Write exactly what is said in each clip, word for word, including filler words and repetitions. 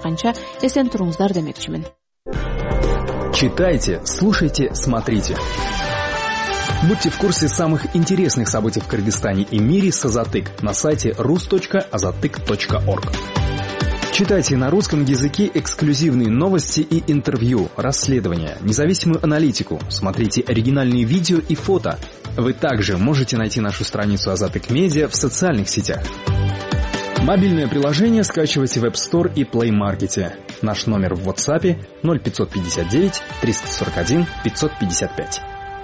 жолыққанша esen тұрыңыздар демекшімін. Читайте, слушайте, смотрите. Будьте в курсе самых интересных событий в Кыргызстане и мире с Азатык на сайте рус точка азатык точка орг. Читайте на русском языке эксклюзивные новости и интервью, расследования, независимую аналитику, смотрите оригинальные видео и фото. Вы также можете найти нашу страницу Азатык Медиа в социальных сетях. Мобильное приложение скачивайте в App Store и Play Market. Наш номер в WhatsApp ноль пятьсот пятьдесят девять триста сорок один пятьсот пятьдесят пять.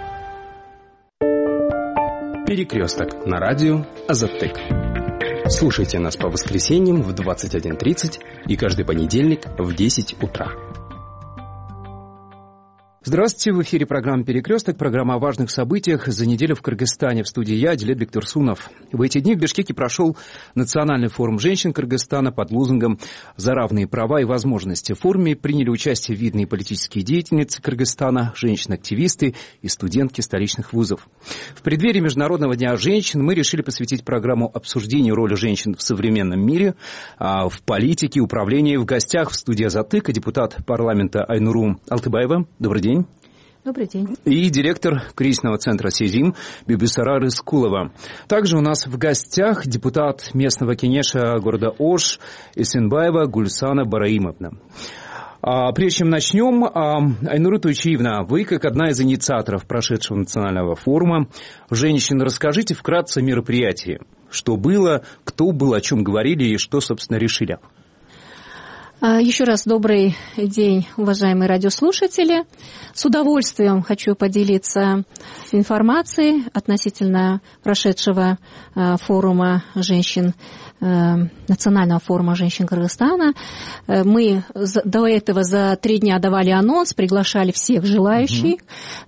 Перекресток на радио Азатык. Слушайте нас по воскресеньям в двадцать один тридцать и каждый понедельник в десять утра. Здравствуйте, в эфире программа «Перекресток», программа о важных событиях за неделю в Кыргызстане. В студии я, Дилет Бектурсунов. В эти дни в Бишкеке прошел Национальный форум женщин Кыргызстана под лозунгом «За равные права и возможности». В форуме приняли участие видные политические деятельницы Кыргызстана, женщины-активисты и студентки столичных вузов. В преддверии Международного дня женщин мы решили посвятить программу обсуждению роли женщин в современном мире, в политике, управлении. В гостях в студии Азатык депутат парламента Айнуру Алтыбаева. Добрый день. Добрый день. И директор кризисного центра «Сезим» Бибисара Рыскулова. Также у нас в гостях депутат местного кенеша города Ош Эсенбаева Гульсана Бараимовна. А, прежде чем начнем, а, Айнура Туйчиевна, вы, как одна из инициаторов прошедшего национального форума женщин, расскажите вкратце о мероприятии. Что было, кто был, о чем говорили и что, собственно, решили. Еще раз добрый день, уважаемые радиослушатели. С удовольствием хочу поделиться информацией относительно прошедшего форума женщин, Национального форума женщин Кыргызстана. Мы до этого за три дня давали анонс, приглашали всех желающих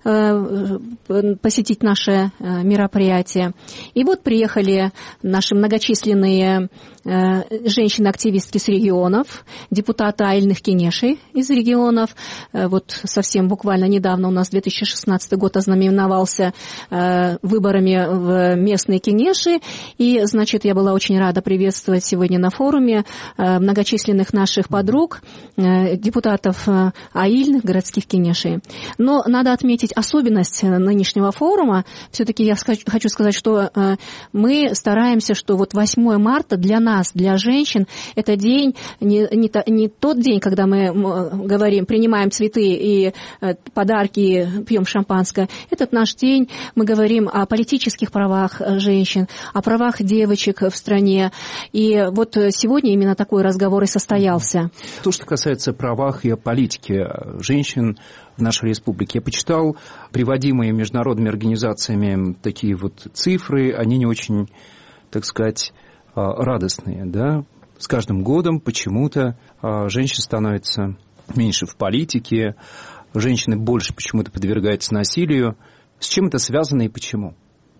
угу. посетить наше мероприятие. И вот приехали наши многочисленные женщины-активистки с регионов, депутаты Айыльных кенешей из регионов. Вот совсем буквально недавно у нас две тысячи шестнадцатый год ознаменовался выборами в местные кенеши. И, значит, я была очень рада приветствовать сегодня на форуме многочисленных наших подруг, депутатов аильных городских кенешей. Но надо отметить особенность нынешнего форума. Все-таки я хочу сказать, что мы стараемся, что вот восьмое марта для нас, для женщин, это день, не, не, не тот день, когда мы говорим, принимаем цветы и подарки, пьем шампанское. Этот наш день, мы говорим о политических правах женщин, о правах девочек в стране. И вот сегодня именно такой разговор и состоялся. То, что касается правах и политики женщин в нашей республике. Я почитал приводимые международными организациями такие вот цифры, они не очень, так сказать, радостные, да? С каждым годом почему-то женщин становится меньше в политике, женщины больше почему-то подвергаются насилию. С чем это связано и почему?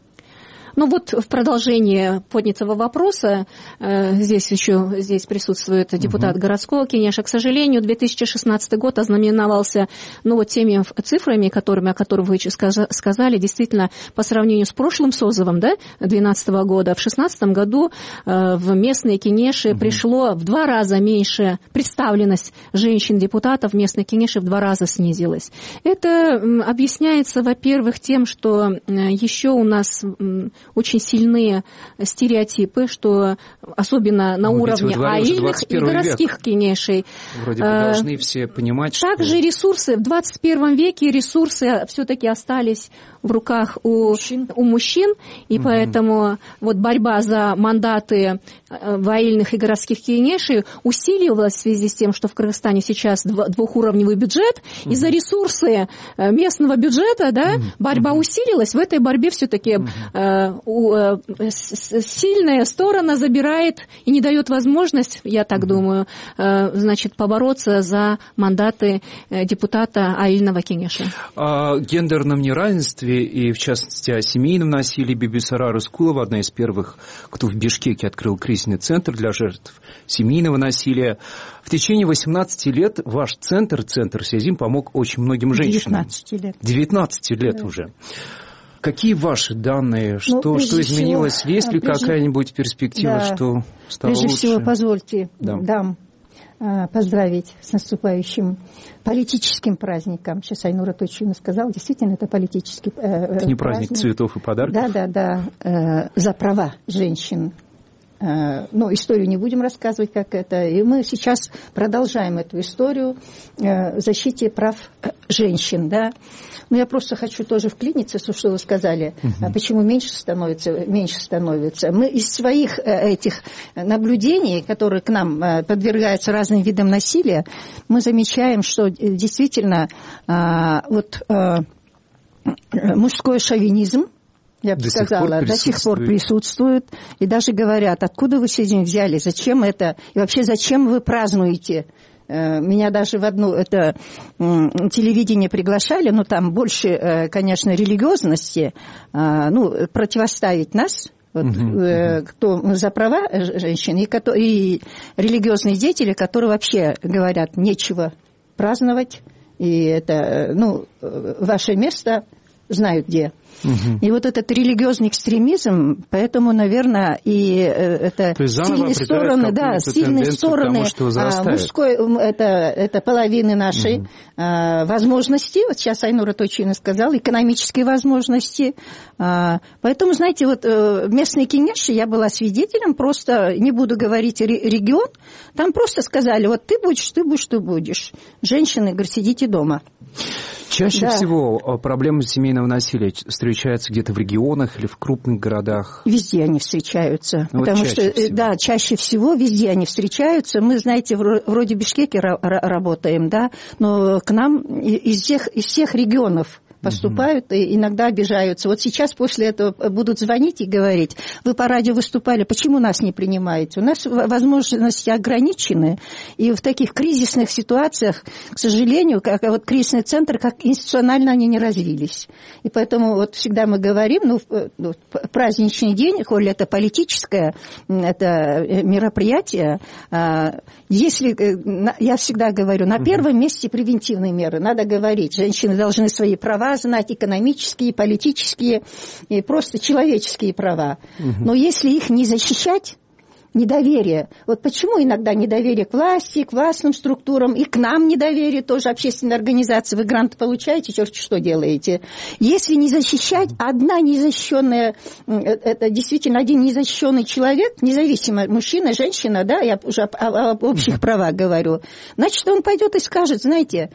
Ну вот в продолжение поднятого вопроса, э, здесь еще здесь присутствует депутат угу. городского кенеша. К сожалению, две тысячи шестнадцатый год ознаменовался ну, вот теми цифрами, которыми, о которых вы сказали, действительно, по сравнению с прошлым созывом, да, две тысячи двенадцатого года, в две тысячи шестнадцатом году э, в местные кенеши угу. пришло в два раза меньше, представленность женщин-депутатов в местные кенеши в два раза снизилась. Это э, объясняется, во-первых, тем, что э, еще у нас... Э, очень сильные стереотипы, что особенно на ну, уровне аильных и городских век. Кенешей. Вроде бы должны все понимать, что... Также ресурсы в двадцать первом веке, ресурсы все-таки остались в руках у мужчин, у мужчин и угу. поэтому вот борьба за мандаты в аильных и городских кенешей усиливалась в связи с тем, что в Кыргызстане сейчас двухуровневый бюджет, угу. и за ресурсы местного бюджета да, угу. борьба угу. усилилась. В этой борьбе все-таки... Угу. сильная сторона забирает и не дает возможность, я так mm-hmm. думаю, значит, побороться за мандаты депутата аильного кенеша. О гендерном неравенстве и, в частности, о семейном насилии Бибисара Рыскулова, одна из первых, кто в Бишкеке открыл кризисный центр для жертв семейного насилия. В течение восемнадцати лет ваш центр, центр Сезим, помог очень многим женщинам. девятнадцати лет. девятнадцати лет да. уже. Какие ваши данные? Что, ну, что изменилось? Всего, Есть ли прежде, какая-нибудь перспектива, да, что стало прежде лучше? Прежде всего, позвольте, да. дам поздравить с наступающим политическим праздником. Сейчас Айнура точно сказала, действительно, это политический праздник. Это не праздник цветов и подарков? Да, да, да, за права женщин. Ну, историю не будем рассказывать, как это. И мы сейчас продолжаем эту историю в защите прав женщин, да. Но я просто хочу тоже вклиниться, что вы сказали, угу. почему меньше становится, меньше становится. Мы из своих этих наблюдений, которые к нам подвергаются разным видам насилия, мы замечаем, что действительно вот мужской шовинизм, я бы до сказала, до сих пор присутствует. И даже говорят, откуда вы сегодня взяли, зачем это, и вообще зачем вы празднуете. Меня даже в одно это телевидение приглашали, но там больше, конечно, религиозности, ну, противоставить нас, вот, uh-huh. кто за права женщин, и, и религиозные деятели, которые вообще говорят, нечего праздновать, и это, ну, ваше место знают где. Угу. И вот этот религиозный экстремизм, поэтому, наверное, и это сильные стороны, да, сильные стороны а, мужской, это, это половины нашей угу. а, возможности, вот сейчас Айнура точно сказала, экономические возможности. А, поэтому, знаете, вот в местной Кенеше я была свидетелем, просто не буду говорить регион, там просто сказали, вот ты будешь, ты будешь, ты будешь. Женщины, говорят, сидите дома. Чаще да. всего проблемы семейного насилия встречаются где-то в регионах или в крупных городах? Везде они встречаются. Ну, потому вот что, всего. да, чаще всего везде они встречаются. Мы, знаете, вроде в Бишкеке работаем, да, но к нам из всех, из всех регионов поступают угу. и иногда обижаются. Вот сейчас после этого будут звонить и говорить, вы по радио выступали, почему нас не принимаете? У нас возможности ограничены, и в таких кризисных ситуациях, к сожалению, как вот кризисный центр, как институционально они не развились. И поэтому вот всегда мы говорим, ну, праздничный день, коль это политическое это мероприятие, если, я всегда говорю, на первом месте превентивные меры, надо говорить, женщины должны свои права знать, экономические, политические и просто человеческие права. Угу. Но если их не защищать, недоверие. Вот почему иногда недоверие к власти, к властным структурам, и к нам недоверие, тоже общественная организация. Вы гранты получаете, черти что делаете. Если не защищать, одна незащищенная, это действительно один незащищенный человек, независимо, мужчина, женщина, да, я уже об, об общих правах говорю, значит, он пойдет и скажет, знаете,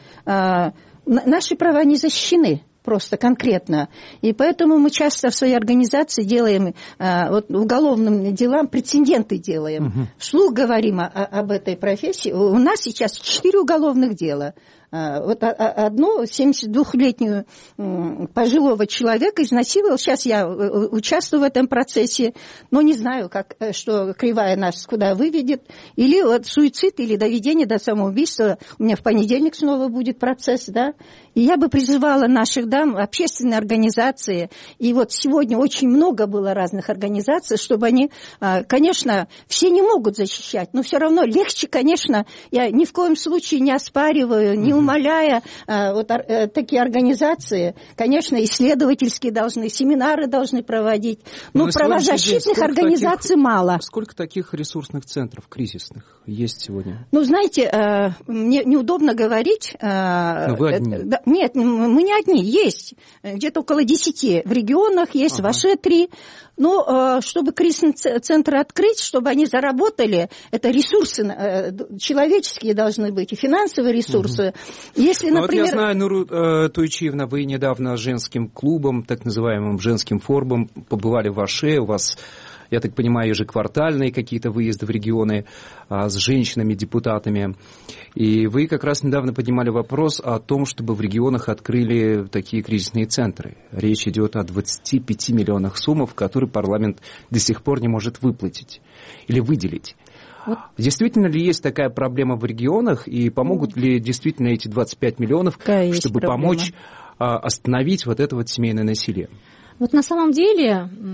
наши права не защищены. Просто конкретно. И поэтому мы часто в своей организации делаем, вот уголовным делам прецеденты делаем. Угу. Вслух говорим о, об этой профессии. У нас сейчас четыре уголовных дела. Вот одну семидесятидвухлетнюю пожилого человека изнасиловал. Сейчас я участвую в этом процессе, но не знаю, как, что кривая нас куда выведет. Или вот суицид, или доведение до самоубийства. У меня в понедельник снова будет процесс, да. И я бы призывала наших дам, общественные организации, и вот сегодня очень много было разных организаций, чтобы они, конечно, все не могут защищать, но все равно легче, конечно, я ни в коем случае не оспариваю, не умаляя вот такие организации, конечно, исследовательские должны, семинары должны проводить, но, но правозащитных организаций таких, мало. Сколько таких ресурсных центров кризисных есть сегодня? Ну, знаете, мне неудобно говорить. Но вы одни. Нет, мы не одни, есть где-то около десяти в регионах, есть ага. ваши три. Но чтобы кризисные центры открыть, чтобы они заработали, это ресурсы человеческие должны быть, и финансовые ресурсы. Угу. Если, ну, например... Вот я знаю, Нуру Туйчиевна, вы недавно с женским клубом, так называемым женским форумом, побывали в Аше, у вас... Я так понимаю, ежеквартальные какие-то выезды в регионы а, с женщинами-депутатами. И вы как раз недавно поднимали вопрос о том, чтобы в регионах открыли такие кризисные центры. Речь идет о двадцати пяти миллионах суммах, которые парламент до сих пор не может выплатить или выделить. Вот. Действительно ли есть такая проблема в регионах, и помогут ли действительно эти двадцать пять миллионов, Какая чтобы помочь а, остановить вот это вот семейное насилие? Вот на самом деле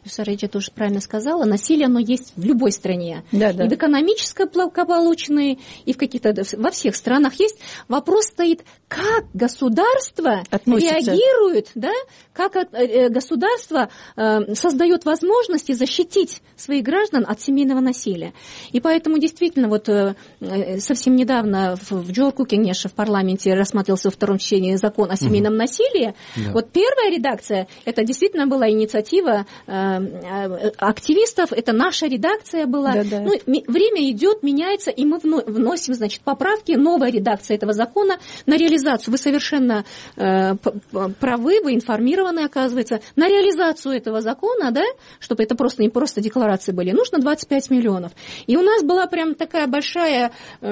Сариджа тоже правильно сказала, насилие, оно есть в любой стране. Да, да. И в экономической благополучной, и в каких-то, во всех странах есть. Вопрос стоит, как государство относится, реагирует, да, как государство э, создает возможности защитить своих граждан от семейного насилия. И поэтому действительно вот э, совсем недавно в, в Джоркукенеше в парламенте рассматривался во втором чтении закон о семейном угу. насилии. Да. Вот первая редакция, это действительно была инициатива э, активистов, это наша редакция была. Да, да. Ну, время идет, меняется, и мы вносим, значит, поправки, новая редакция этого закона на реализацию. Вы совершенно э, правы, вы информированы, оказывается. На реализацию этого закона, да, чтобы это просто не просто декларации были, нужно двадцать пять миллионов. И у нас была прям такая большая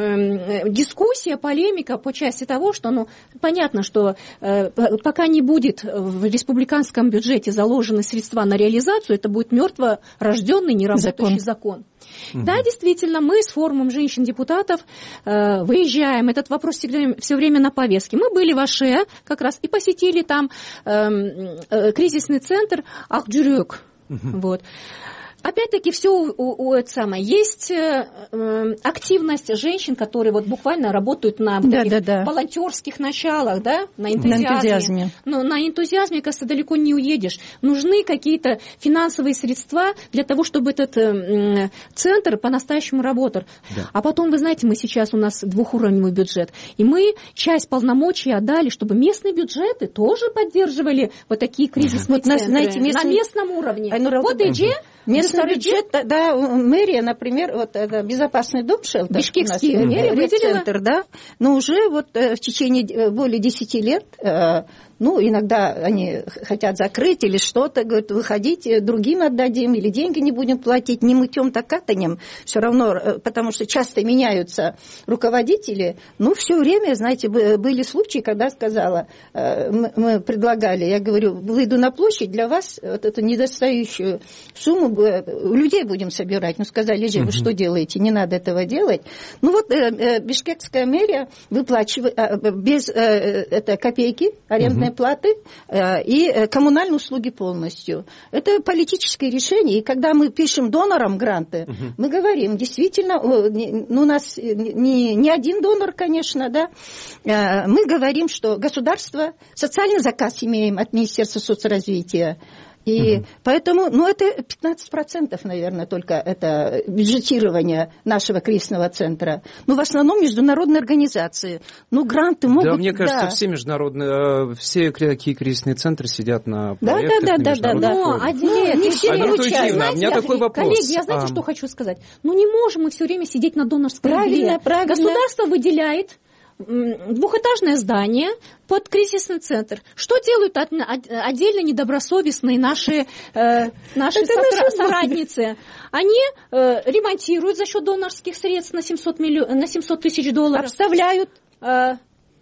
э, дискуссия, полемика по части того, что, ну, понятно, что э, пока не будет в республиканском бюджете заложены средства на реализацию, это будет мертворожденный, неработающий закон. закон. Угу. Да, действительно, мы с форумом женщин-депутатов э, выезжаем, этот вопрос всегда, все время на повестке. Мы были в Аше как раз и посетили там э, э, кризисный центр Ахджурюк. Угу. Вот. Опять-таки, все у, у, у это самое. Есть э, активность женщин, которые вот буквально работают на да, да, да. волонтерских началах, да, на энтузиазме. На энтузиазме. Но на энтузиазме, кажется, далеко не уедешь. Нужны какие-то финансовые средства для того, чтобы этот э, центр по-настоящему работал. Да. А потом, вы знаете, мы сейчас, у нас двухуровневый бюджет, и мы часть полномочий отдали, чтобы местные бюджеты тоже поддерживали вот такие кризисные вот центры знаете, местный... на местном уровне. Айнура, вот и где... Местный бюджет, да, да, мэрия, например, вот это безопасный дом шелтер. Бишкекский мэрия выделила. Центр, да, но уже вот в течение более десяти лет, ну, иногда они хотят закрыть или что-то, говорят, выходите, другим отдадим, или деньги не будем платить, не мытьем, так катанем, все равно, потому что часто меняются руководители, ну, все время, знаете, были случаи, когда сказала, мы предлагали, я говорю, выйду на площадь, для вас вот эту недостающую сумму людей будем собирать. Ну, сказали же, вы что делаете, не надо этого делать. Ну, вот э, бишкекская мэрия выплачивает э, без э, это, копейки арендной uh-huh. платы э, и коммунальные услуги полностью. Это политическое решение. И когда мы пишем донорам гранты, uh-huh. мы говорим, действительно, ну, у нас не, не один донор, конечно, да, э, мы говорим, что государство, социальный заказ имеем от Министерства соцразвития. И угу. поэтому, ну, это пятнадцать процентов, наверное, только это бюджетирование нашего кризисного центра. Ну, в основном международные организации. Ну, гранты могут... Да, мне кажется, да. все международные, все такие кризисные центры сидят на проектах, да, да, на да, да, да. Но, а нет, не все получают. У меня такой вопрос. Коллеги, я знаете, а... что хочу сказать? Ну, не можем мы все время сидеть на донорской правильно, правильно. Государство выделяет двухэтажное здание под кризисный центр. Что делают отдельно недобросовестные наши, э, наши сотра- соратницы? Они э, ремонтируют за счет донорских средств на семьсот, миллион, на семьсот тысяч долларов. Обставляют. Э,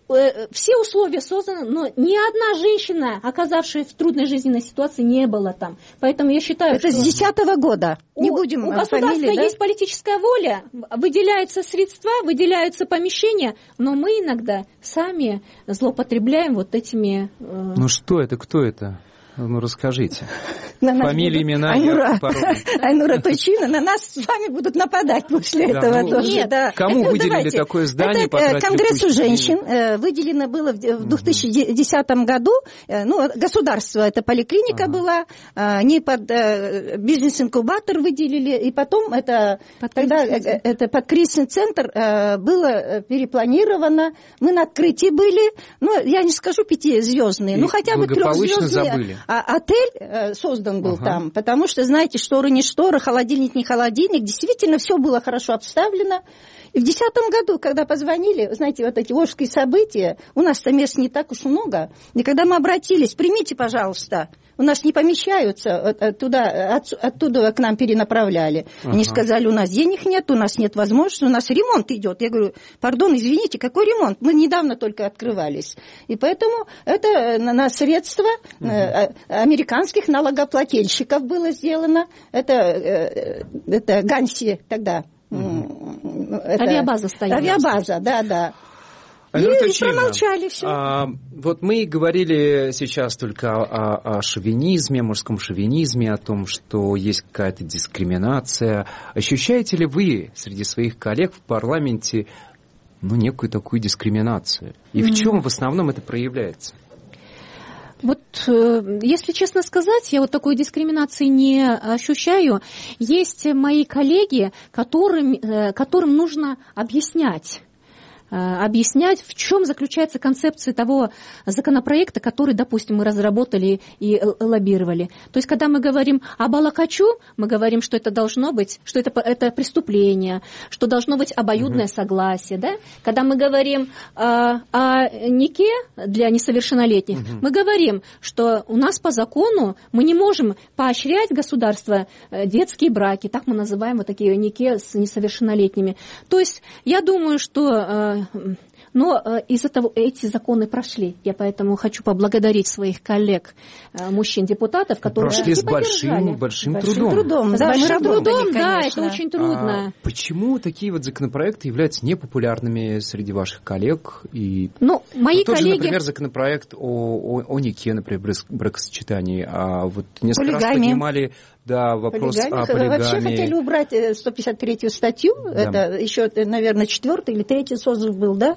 все условия созданы, но ни одна женщина, оказавшаяся в трудной жизненной ситуации, не была там. Поэтому я считаю, это что... с десятого года. Не у, будем у государства фамилии, да? есть политическая воля, выделяются средства, выделяются помещения, но мы иногда сами злоупотребляем вот этими... Э... Ну что это, кто это? Ну, расскажите. На фамилия, будут... имена, Айнура, Айнура Точина, на нас с вами будут нападать после да, этого ну, тоже. Нет, да. Кому это, выделили давайте. Такое здание? Это Конгрессу женщин выделено было в две тысячи десятом году. Ну, государство, это поликлиника ага. была, не под бизнес-инкубатор выделили, и потом это, под тогда, это под кризисный центр было перепланировано. Мы на открытии были, ну, я не скажу пятизвездные, ну, хотя бы трехзвездные. А отель создан был ага. там, потому что, знаете, шторы не шторы, холодильник не холодильник, действительно все было хорошо обставлено. И в две тысячи десятом году, когда позвонили, знаете, вот эти волжские события, у нас-то мест не так уж много, и когда мы обратились, примите, пожалуйста, у нас не помещаются, туда, от, оттуда к нам перенаправляли. Ага. Они сказали, у нас денег нет, у нас нет возможности, у нас ремонт идет. Я говорю, пардон, извините, какой ремонт? Мы недавно только открывались. И поэтому это на средства ага. американских налогоплательщиков было сделано. Это, это Ганси тогда. Это, авиабаза стояла. Авиабаза, да, да. И, и промолчали все. А, вот мы говорили сейчас только о, о, о шовинизме, мужском шовинизме, о том, что есть какая-то дискриминация. Ощущаете ли вы среди своих коллег в парламенте ну, некую такую дискриминацию? И mm. в чем в основном это проявляется? Вот, если честно сказать, я вот такой дискриминации не ощущаю. Есть мои коллеги, которым, которым нужно объяснять. объяснять, в чем заключается концепция того законопроекта, который, допустим, мы разработали и лоббировали. То есть, когда мы говорим об алакачу, мы говорим, что это должно быть, что это, это преступление, что должно быть обоюдное угу. согласие. Да? Когда мы говорим о, о нике для несовершеннолетних, угу. мы говорим, что у нас по закону мы не можем поощрять государство детские браки, так мы называем вот такие нике с несовершеннолетними. То есть, я думаю, что но из-за того, эти законы прошли. Я поэтому хочу поблагодарить своих коллег, мужчин-депутатов, которые прошли с большим, большим, большим трудом. трудом. С да, большим работали, трудом, да, конечно. это очень трудно. А почему такие вот законопроекты являются непопулярными среди ваших коллег? И ну, мои ну, коллеги... Тоже, например, законопроект о, о, о нике, например, бракосочетании. А вот несколько полигамия. раз поднимали... Да, вопрос полигамия. о полигамии. Вообще хотели убрать сто пятьдесят третью статью, да. Это еще, наверное, четвертый или третий созыв был, да?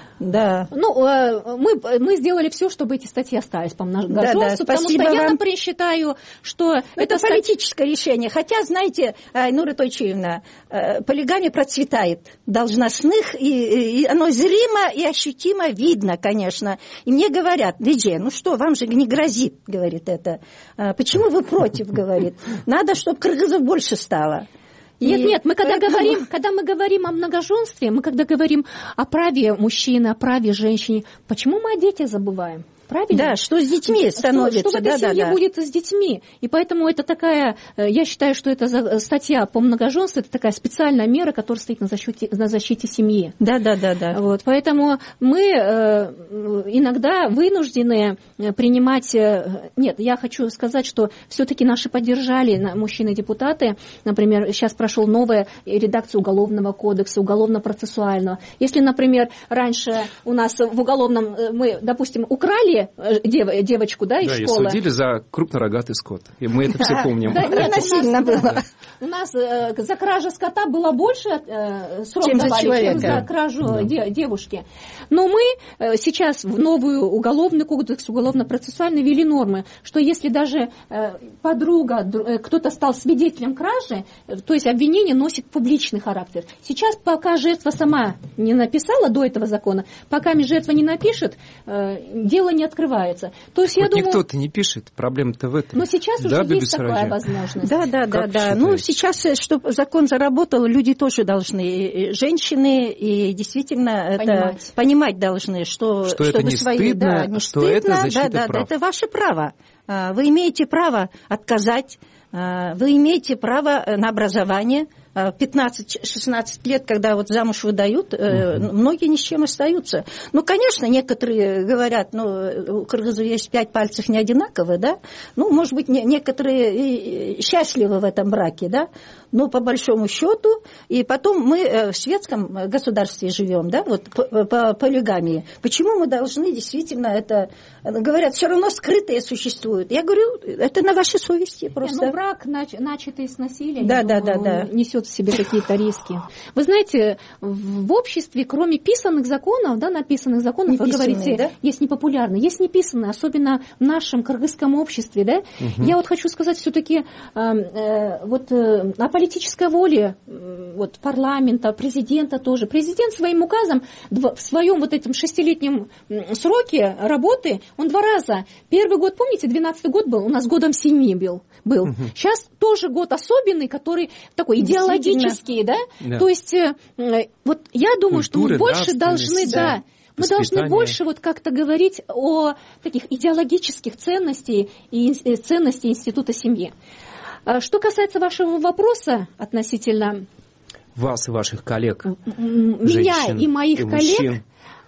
Да. Ну, мы, мы сделали все, чтобы эти статьи остались по многоженству, да, да. потому что вам. я, например, считаю, что это, это политическое стать... решение. Хотя, знаете, Айнура Тойчиевна, полигамия процветает должностных, и, и оно зримо и ощутимо видно, конечно. И мне говорят, Диджей, ну что, вам же не грозит, говорит это. Почему вы против, говорит. Надо, чтобы кыргызов больше стало. Нет, и нет, мы когда поэтому... говорим, когда мы говорим о многоженстве, мы когда говорим о праве мужчины, о праве женщины, почему мы о детях забываем? Правильно? Да, что с детьми становится. Что, что в этой да, семье да, да. будет с детьми. И поэтому это такая, я считаю, что это статья по многоженству, это такая специальная мера, которая стоит на защите, на защите семьи. Да, да, да, да. Вот, поэтому мы э, иногда вынуждены принимать... Нет, я хочу сказать, что все-таки наши поддержали мужчины-депутаты. Например, сейчас прошел новая редакция Уголовного кодекса, уголовно-процессуального. Если, например, раньше у нас в уголовном мы, допустим, украли Дев, девочку, да, из да, школы. Да, и судили за крупнорогатый скот. И мы это все помним. Да, нет, насильно было. У нас э, за кражу скота было больше э, срок чем давали, за человека. чем за кражу да. де, девушки. Но мы э, сейчас в новый уголовный кодекс, уголовно-процессуальный ввели нормы, что если даже э, подруга, э, кто-то стал свидетелем кражи, э, то есть обвинение носит публичный характер. Сейчас, пока жертва сама не написала до этого закона, пока жертва не напишет, э, дело не открывается. То есть, вот я думаю, никто-то не пишет, проблема-то в этом. Но сейчас да, уже есть такая возможность. Да, да, да, да. Ну, сейчас, чтобы закон заработал, люди тоже должны, женщины, и действительно понимать, это, понимать должны, что, что чтобы это не свои, стыдно, да, не что стыдно, это защита да, да, прав. Да, это ваше право. Вы имеете право отказать, вы имеете право на образование. пятнадцать-шестнадцать лет, когда вот замуж выдают, uh-huh. многие ни с чем остаются. Ну, конечно, некоторые говорят, ну, у кыргызов есть пять пальцев не одинаковые, да, ну, может быть, не, некоторые счастливы в этом браке, да, но по большому счету, и потом мы в светском государстве живем, да, вот по, по полигамии. Почему мы должны действительно это, говорят, все равно скрытые существуют. Я говорю, это на вашей совести просто. Не, ну, брак, нач, начатый с насилия, да, да, думаю, да, да. несет в себе какие-то риски. Вы знаете, в обществе, кроме писанных законов, да, написанных законов, вы говорите, да? Есть непопулярные, есть неписанные, особенно в нашем кыргызском обществе, да. Угу. Я вот хочу сказать все-таки э, э, вот э, о политической воле э, вот, парламента, президента тоже. Президент своим указом в своем вот этом шестилетнем сроке работы, он два раза. Первый год, помните, двенадцатый год был, у нас годом семьи был. был. Угу. Сейчас тоже год особенный, который такой идеологический, да? да? То есть, э, вот я думаю, Культуры, что мы больше должны, да, да мы должны больше вот как-то говорить о таких идеологических ценностях и ценностей института семьи. Что касается вашего вопроса относительно вас и ваших коллег, меня женщин, и моих и коллег, мужчин.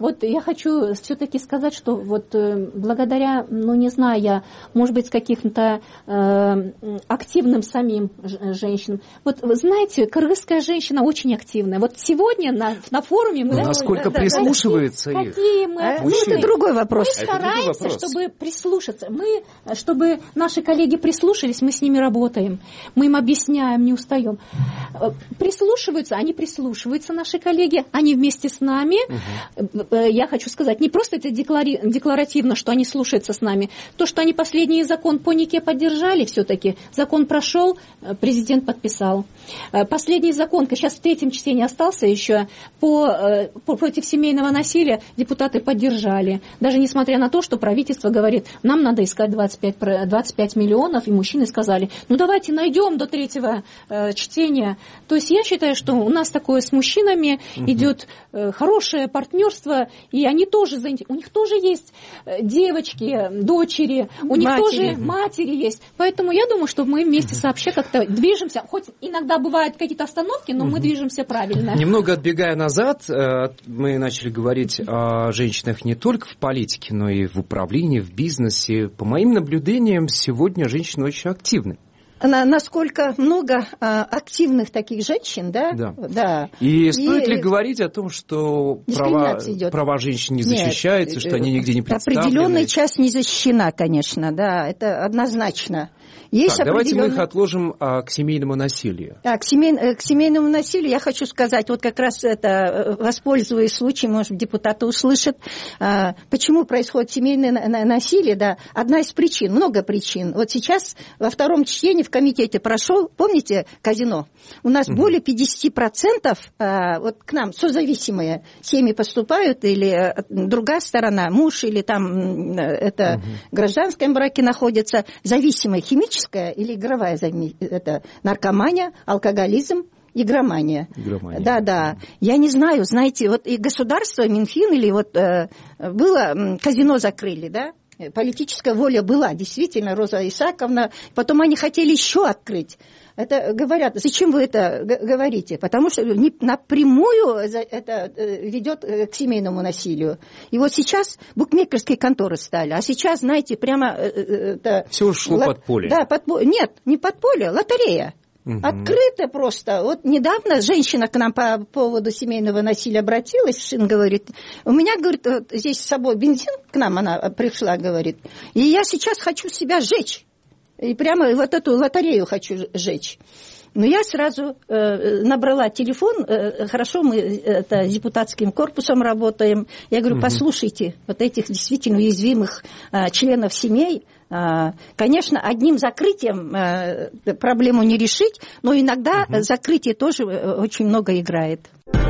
Вот я хочу все-таки сказать, что вот благодаря, ну не знаю я, может быть, с каким-то э, активным самим женщинам. Вот вы знаете, кыргызская женщина очень активная. Вот сегодня на, на форуме мы... Насколько да, прислушивается какие, их? Какие мы... А, ну, это другой вопрос. Мы стараемся, чтобы прислушаться. Мы, чтобы наши коллеги прислушались, мы с ними работаем. Мы им объясняем, не устаем. Прислушиваются, они прислушиваются, наши коллеги, они вместе с нами. Угу. Я хочу сказать, не просто это деклари... декларативно, что они слушаются с нами. То, что они последний закон по НИКе поддержали все-таки, закон прошел, президент подписал. Последний закон, сейчас в третьем чтении остался еще, по, по, против семейного насилия депутаты поддержали. Даже несмотря на то, что правительство говорит, нам надо искать двадцать пять, двадцать пять миллионов, и мужчины сказали, ну давайте найдем до третьего э, чтения. То есть я считаю, что у нас такое с мужчинами угу. идет э, хорошее партнерство, и они тоже, у них тоже есть девочки, дочери, у них матери. тоже угу. матери есть. Поэтому я думаю, что мы вместе сообща как-то движемся, хоть иногда бывают какие-то остановки, но угу. мы движемся правильно. Немного отбегая назад, мы начали говорить о женщинах не только в политике, но и в управлении, в бизнесе. По моим наблюдениям, сегодня женщины очень активны. Насколько много а, активных таких женщин, да? Да. да. И стоит и... ли говорить о том, что права, права женщин не защищаются, Нет, что они нигде не представлены? Определенная часть не защищена, конечно, да, это однозначно. Есть так, определенные... Давайте мы их отложим а, к семейному насилию. А, к, семей... к семейному насилию я хочу сказать, вот как раз это, воспользуясь случаем, может, депутаты услышат, а, почему происходит семейное насилие, да, одна из причин, много причин. Вот сейчас во втором чтении в комитете прошел, помните, казино? У нас угу. более пятьдесят процентов а, вот к нам созависимые семьи поступают, или другая сторона, муж или там это угу. в гражданском браке находится, зависимые, химические, или игровая, это наркомания, алкоголизм, игромания. Игромания. Да, да. Я не знаю, знаете, вот и государство, Минфин, или вот э, было, казино закрыли, да? Политическая воля была, действительно, Роза Исааковна. Потом они хотели еще открыть. Это говорят, зачем вы это говорите? Потому что не напрямую это ведет к семейному насилию. И вот сейчас букмекерские конторы стали, а сейчас, знаете, прямо... Это, все ушло лот... под поле. Да, под... Нет, не под поле, лотерея. Угу. Открыто просто. Вот недавно женщина к нам по поводу семейного насилия обратилась, сын говорит, у меня, говорит, вот здесь с собой бензин, к нам она пришла, говорит, и я сейчас хочу себя сжечь. И прямо вот эту лотерею хочу сжечь. Но я сразу э, набрала телефон, э, хорошо, мы это, депутатским корпусом работаем. Я говорю, угу. послушайте, вот этих действительно уязвимых э, членов семей, э, конечно, одним закрытием э, проблему не решить, но иногда угу. закрытие тоже очень много играет.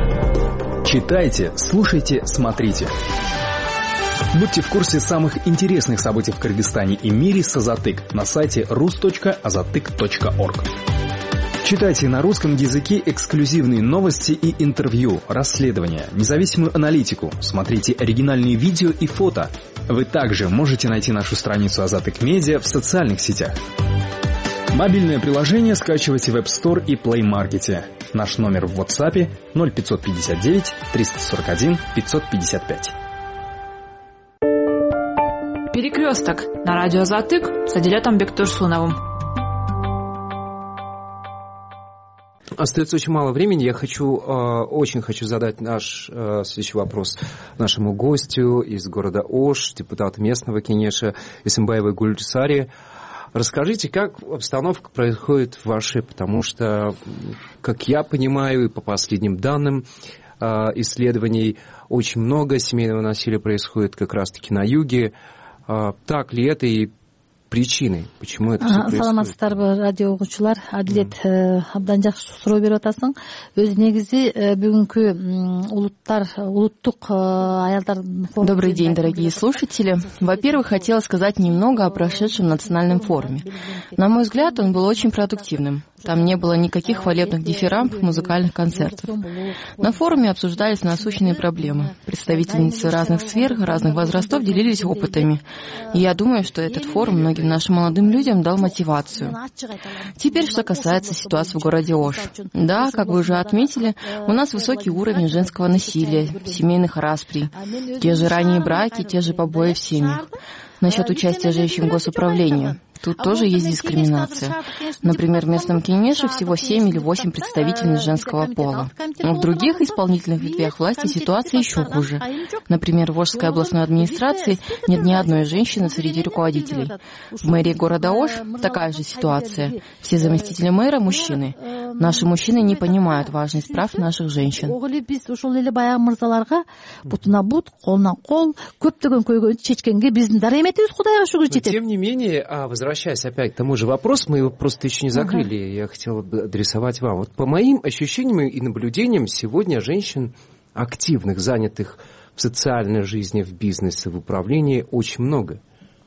Читайте, слушайте, смотрите. Будьте в курсе самых интересных событий в Кыргызстане и мире с Азатык на сайте рус точка азатык точка орг. Читайте на русском языке эксклюзивные новости и интервью, расследования, независимую аналитику, смотрите оригинальные видео и фото. Вы также можете найти нашу страницу Азатык Медиа в социальных сетях. Мобильное приложение скачивайте в App Store и Play Market. Наш номер в WhatsApp ноль пятьсот пятьдесят девять триста сорок один пятьсот пятьдесят пять. Перекресток на радио Азатык с Адилетом Бектурсуновым. Остается очень мало времени. Я хочу, очень хочу задать наш следующий вопрос нашему гостю из города Ош, депутату местного Кенеша Исимбаевой Гульсаре. Расскажите, как обстановка происходит в Оше, потому что, как я понимаю, и по последним данным исследований, очень много семейного насилия происходит как раз-таки на юге. Так ли это и причины, почему это все происходит? Саламатсыздарбы, радио окуучулар. Адилет абдан жакшы суроо берип атасың. Өз негизи бүгүнкү улуттар улуттук аялдардын. Добрый день, дорогие слушатели. Во-первых, хотела сказать немного о прошедшем национальном форуме. На мой взгляд, он был очень продуктивным. Там не было никаких хвалебных дифирамб, музыкальных концертов. На форуме обсуждались насущные проблемы. Представительницы разных сфер, разных возрастов делились опытами. И я думаю, что этот форум многим нашим молодым людям дал мотивацию. Теперь, что касается ситуации в городе Ош. Да, как вы уже отметили, у нас высокий уровень женского насилия, семейных расприй, те же ранние браки, те же побои в семьях. Насчет участия женщин в госуправлении. Тут тоже есть дискриминация. Например, в местном Кенеше всего семь или восемь представительниц женского пола. Но в других исполнительных ветвях власти ситуация еще хуже. Например, в Ошской областной администрации нет ни одной женщины среди руководителей. В мэрии города Ош такая же ситуация. Все заместители мэра – мужчины. Наши мужчины не понимают важность прав наших женщин. Тем не менее, возвращаясь опять к тому же вопросу, мы его просто еще не закрыли, uh-huh. я хотел бы адресовать вам. Вот по моим ощущениям и наблюдениям, сегодня женщин активных, занятых в социальной жизни, в бизнесе, в управлении очень много.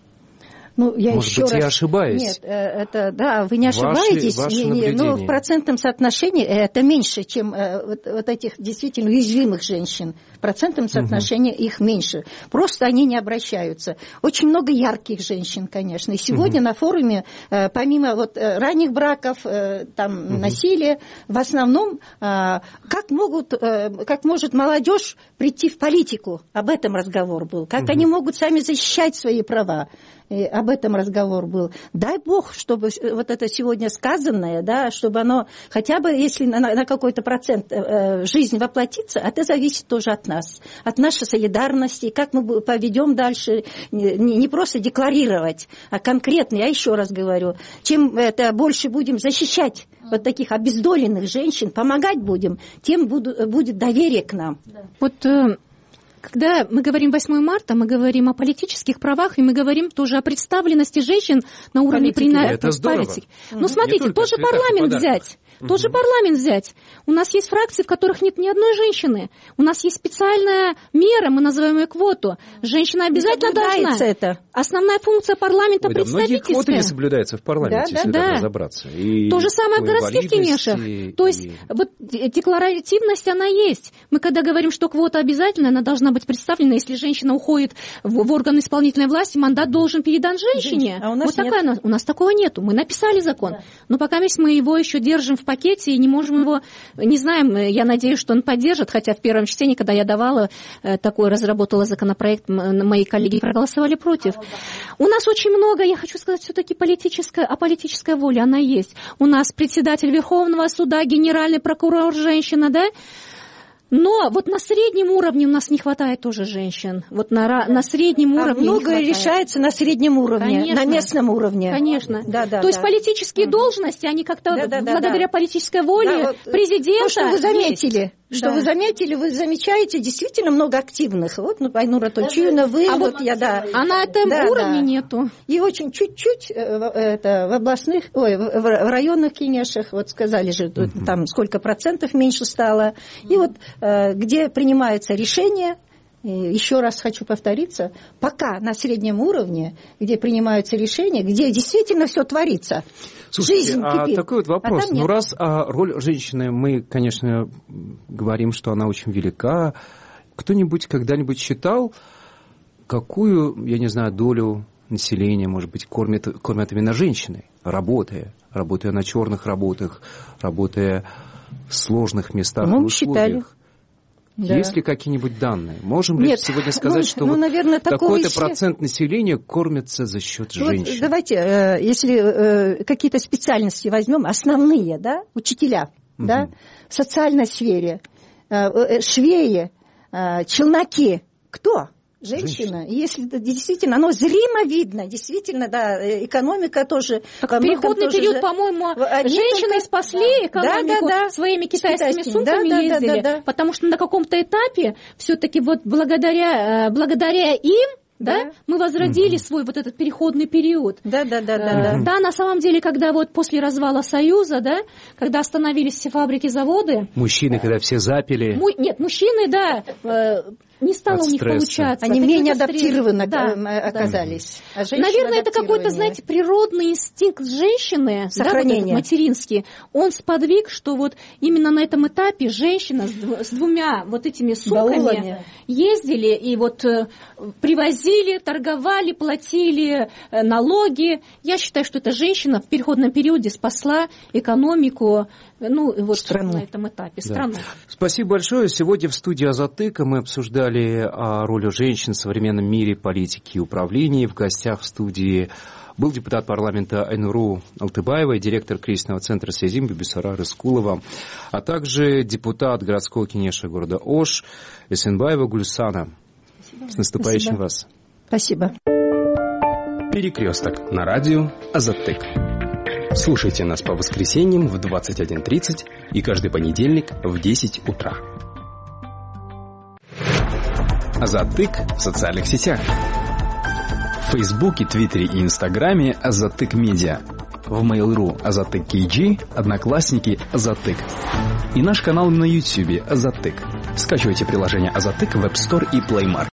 Ну, я Может еще быть, раз... я ошибаюсь. Нет, это, да, вы не ошибаетесь. Ваши, ваши не, не, но в процентном соотношении это меньше, чем вот, вот этих действительно уязвимых женщин. В процентном соотношении угу. их меньше. Просто они не обращаются. Очень много ярких женщин, конечно. И сегодня угу. на форуме, помимо вот ранних браков, там, угу. насилия, в основном, как, могут, как может молодежь прийти в политику? Об этом разговор был. Как угу. они могут сами защищать свои права? И об этом разговор был. Дай Бог, чтобы вот это сегодня сказанное, да, чтобы оно хотя бы, если на, на какой-то процент э, жизнь воплотится, это зависит тоже от нас, от нашей солидарности, как мы поведем дальше, не, не просто декларировать, а конкретно, я еще раз говорю, чем это больше будем защищать вот таких обездоленных женщин, помогать будем, тем буду, будет доверие к нам. Вот... Когда мы говорим восьмое марта, мы говорим о политических правах, и мы говорим тоже о представленности женщин на уровне политики. Но смотрите, тот же парламент взять. Угу. Тот же парламент взять. У нас есть фракции, в которых нет ни одной женщины. У нас есть специальная мера, мы называем ее квоту. Женщина обязательно должна. Это. Основная функция парламента — представительская. Многие квоты не соблюдаются в парламенте, да, если да, так да. разобраться. И то же самое в городских кенешах. И... То есть вот декларативность, она есть. Мы когда говорим, что квота обязательна, она должна быть представлена. Если женщина уходит в, в орган исполнительной власти, мандат должен передан женщине. А у нас вот нет. Такая, у нас такого нету. Мы написали закон. Да. Но пока мы его еще держим в пакете и не можем его, не знаем, я надеюсь, что он поддержит, хотя в первом чтении, когда я давала такой, разработала законопроект, мои коллеги проголосовали против. У нас очень много, я хочу сказать, все-таки политическая, а политическая воля, она есть. У нас председатель Верховного суда, генеральный прокурор, женщина, да? Но вот на среднем уровне у нас не хватает тоже женщин. Вот на, на среднем а уровне многое решается на среднем уровне, конечно, на местном уровне. Конечно. Да, да, То да. есть политические угу. должности, они как-то да, да, благодаря да. политической воле да, вот президента... То, что вы заметили. Есть. Что да. вы заметили, вы замечаете действительно много активных. Вот, ну, Айнура Тольчиевна, вы, а вот, вот я, да. А на этом да, уровне да. нету. И очень чуть-чуть это, в областных, ой, в районных кенешах, вот сказали же, uh-huh. там сколько процентов меньше стало. Uh-huh. И вот где принимаются решения, еще раз хочу повториться, пока на среднем уровне, где принимаются решения, где действительно все творится. Слушайте, жизнь а кипит. Такой вот вопрос. А ну, раз а, роль женщины, мы, конечно, говорим, что она очень велика. Кто-нибудь когда-нибудь считал, какую, я не знаю, долю населения, может быть, кормят, кормят именно женщины, работая, работая на черных работах, работая в сложных местах и ну, условиях? Считали. Да. Есть ли какие-нибудь данные? Можем ли Нет, сегодня сказать, ну, что ну, вот наверное, такой-то еще... процент населения кормится за счет женщин? Вот давайте, если какие-то специальности возьмем, основные, да, учителя, угу. да, в социальной сфере, швеи, челноки, кто? Женщина. Женщина. Если действительно, оно зримо видно, действительно, да, экономика тоже. Так, переходный период, же... по-моему, женщины только... спасли экономику да, да, да. своими китайскими сумками да, ездили, да, да, да. потому что на каком-то этапе все-таки вот благодаря, благодаря им, да, да, мы возродили угу. свой вот этот переходный период. Да, да, да, да, да. Да, на самом деле, когда вот после развала Союза, да, когда остановились все фабрики, заводы. Мужчины, когда все запили. Му... Нет, мужчины, да. не стало у них получаться. Они менее адаптированы да, оказались. Да. А наверное, это какой-то, знаете, природный инстинкт женщины, сохранение, да, вот материнский. Он сподвиг, что вот именно на этом этапе женщина с, с двумя вот этими сумками Баулами. ездили и вот э, привозили, торговали, платили э, налоги. Я считаю, что эта женщина в переходном периоде спасла экономику, ну, вот страну. На этом этапе, страну. Да. Спасибо большое. Сегодня в студии «Азатыка» мы обсуждали о роли женщин в современном мире политики и управления. В гостях в студии был депутат парламента Айнуру Алтыбаева, директор кризисного центра «Сезим» Бибисара Рыскулова, а также депутат городского кенеша города Ош Эсенбаева Гульсана. Спасибо. С наступающим Спасибо. вас. Спасибо. Перекресток на радио «Азатык». Слушайте нас по воскресеньям в двадцать один тридцать и каждый понедельник в десять утра. Азатык в социальных сетях. В Фейсбуке, Твиттере и Инстаграме Азатык Медиа. В Mail.ru Азатык кей джи, Одноклассники Азатык. И наш канал на Ютьюбе Азатык. Скачивайте приложение Азатык в App Store и Play Market.